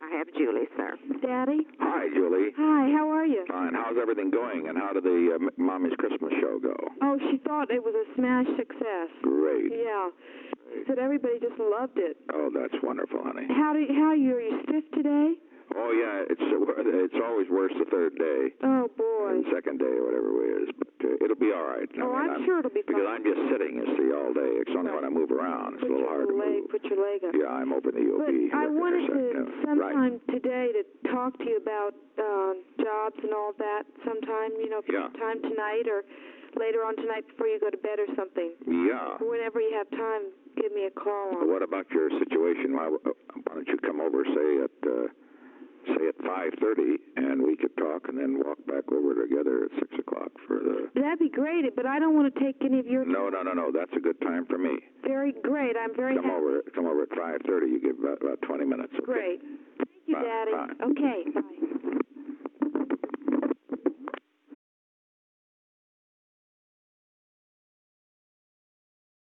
I have Julie, sir. Daddy? Hi, Julie. Hi, how are you? Fine. How's everything going? And how did the Mommy's Christmas show go? Oh, she thought it was a smash success. Great. Yeah. She said everybody just loved it. Oh, that's wonderful, honey. Are you stiff today? Oh, yeah. It's always worse the third day. Oh, boy. And second day or whatever it is. But it'll be all right. I'm sure it'll be fine. Because I'm just sitting, you see, all day. It's only when I move around. It's a little hard to move. Put your leg up. Yeah, I'm over in the UOB. But I wanted to sometime right. today to talk to you about jobs and all that sometime, time tonight or later on tonight before you go to bed or something. Yeah. Whenever you have time, give me a call. What about your situation? Why don't you come over, say at 5:30, and we could talk and then walk back over together at 6 o'clock for the... That'd be great, but I don't want to take any of your time. No. That's a good time for me. Very great. I'm very happy. Come over at 5:30. You give about 20 minutes. Okay? Great. Thank you, Daddy. Bye. Okay, bye.